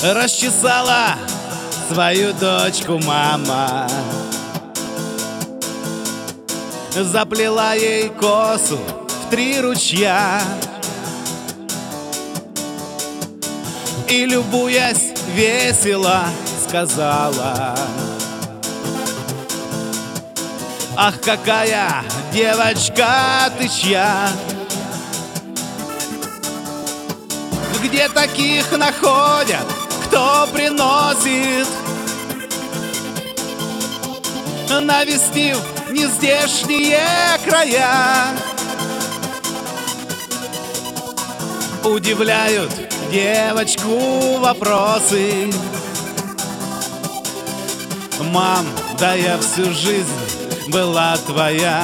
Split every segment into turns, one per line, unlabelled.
Расчесала свою дочку мама, заплела ей косу в 3 ручья. И, любуясь весело, сказала: ах, какая девочка ты чья! Где таких находят, кто приносит, навестив нездешние края? Удивляют девочку вопросы: мам, да я всю жизнь была твоя.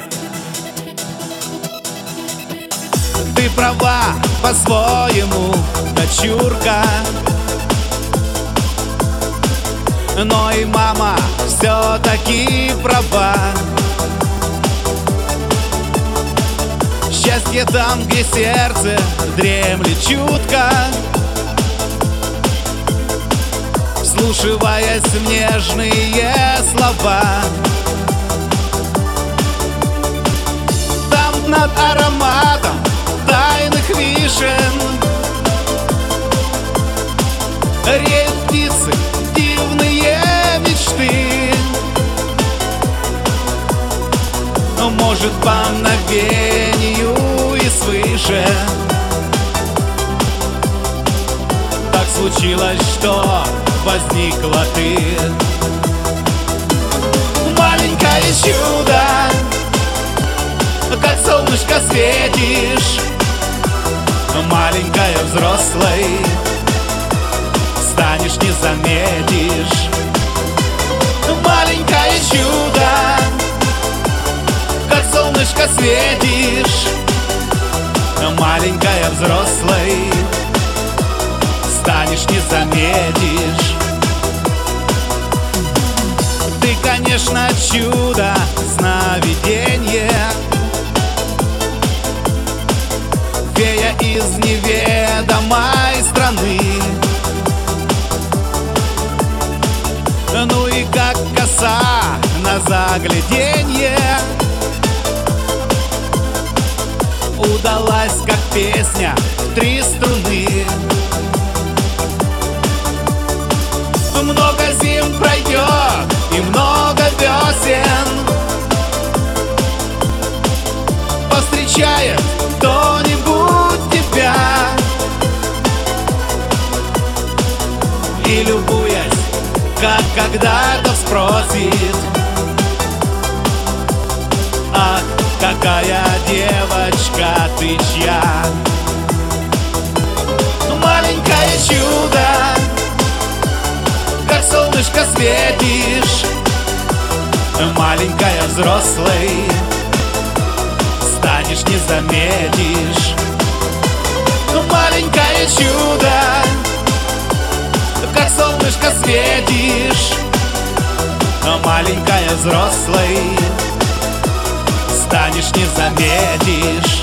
Ты права по-своему, дочурка, но и мама все-таки права. Счастье там, где сердце дремлет чутко, вслушиваясь в нежные слова. Там над ароматом тайных вишен реют птицы, дивные мечты. Но, может, по мгновению и свыше так случилось, что возникла ты. Маленькое чудо, как солнышко светишь, маленькая взрослой станешь, не заметишь. Маленькое чудо, как солнышко светишь, маленькая взрослой станешь, не заметишь. Ты, конечно, чудо, сновиденье, фея из неведомой страны. Ну и как коса на загляденье удалась, как песня в 3 струны. Много зим пройдет и много весен, повстречает кто-нибудь тебя. И, любуясь, как когда-то спросит: ах, какая девочка ты чья? Маленькое чудо, как солнышко светишь, маленькая взрослой станешь, не заметишь. Маленькое чудо, как солнышко светишь, маленькая взрослой станешь, не заметишь.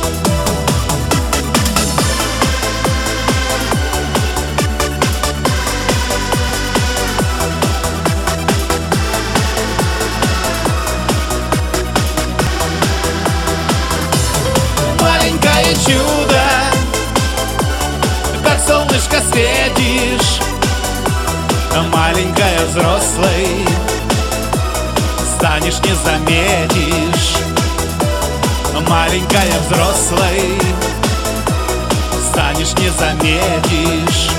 Маленькое чудо, как солнышко светишь, маленькая взрослой станешь, не заметишь. Маленькая взрослой станешь, не заметишь.